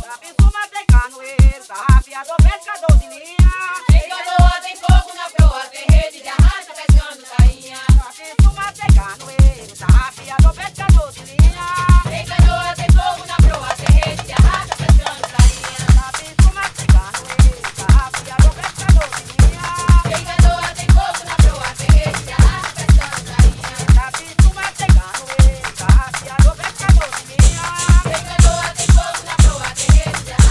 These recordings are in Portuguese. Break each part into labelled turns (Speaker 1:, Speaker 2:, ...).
Speaker 1: Abisuma tem canoeiro, tarrafiador, pescador de linha.
Speaker 2: Tem canoa, tem fogo na proa, tem rede de arrasto pescando tainha.
Speaker 1: Abisuma tem canoeiro, tarrafiador, pescador de linha.
Speaker 2: Tem canoa, tem fogo na proa, tem rede de arrasto pescando tainha.
Speaker 1: Abisuma tem canoeiro, tarrafiador, pescador de linha.
Speaker 2: Tem canoa, tem fogo na proa, tem rede de arrasto pescando tainha.
Speaker 1: Abisuma tem canoeiro, tarrafiador, pescador de linha.
Speaker 2: Tem canoa, tem fogo na proa, tem rede de arrasto.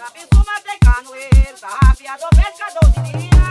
Speaker 1: Abisuma de canoeiro, tarrafia do pescador de linha.